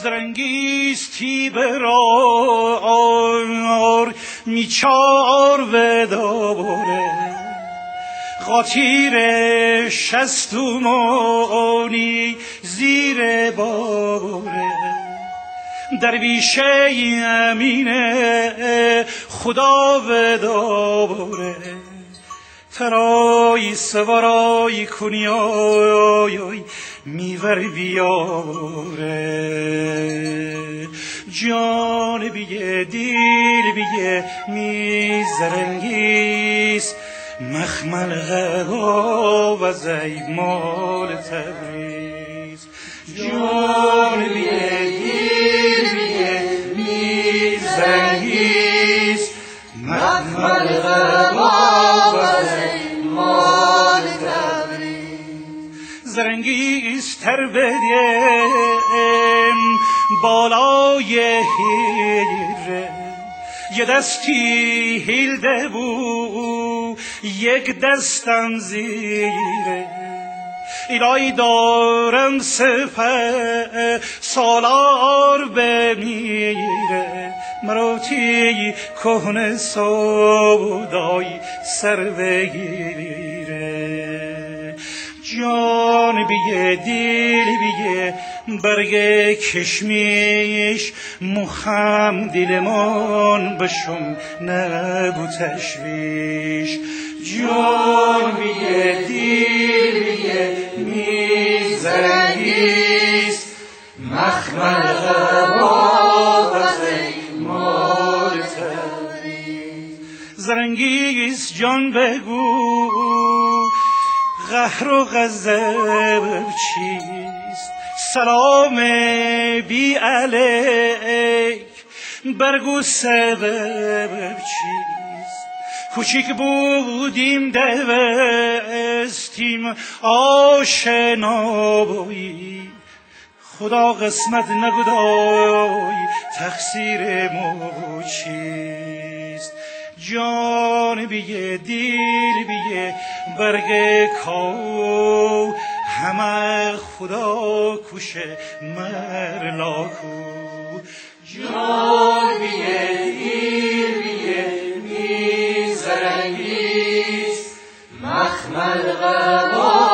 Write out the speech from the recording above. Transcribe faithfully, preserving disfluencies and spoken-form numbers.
زرنگیستی برار میچار و دابره خاطیر شستومانی زیر بابره درویشه امینه خدا و دابره ترای سوارای کنیای میور بیاره جان بیه دیل بیه میزرنگیست مخمل غبا و زیب مال تبریز جان بیه دیل بیه میزرنگیست مخمل غبا و زیب مال تبریز زرنگیست تر بدیم بالای هیره یه دستی هیلده بود یک دستم زیره ایلای دارم سپه سالار بمیره مراتی کهنه سودای سر بگیره جان بیه دیل بیه برگ کشمیش مخم دلمان بشم نبو تشویش جان بیه دیل بیه میزرنگیست مخمل غبا و زیمال تبریز زرنگیست جان بگو قهر و غضب چیست سلام بی علیک برگو سبب چیست کوچیک بودیم دوستیم آشنا بایی خدا قسمت نگدای تقصیر ما چیست جان بیه دیل بیه برگ کاو همه خدا کشه مرلاکو جان بیه دیل بیه میزرنگیست مخمل غبا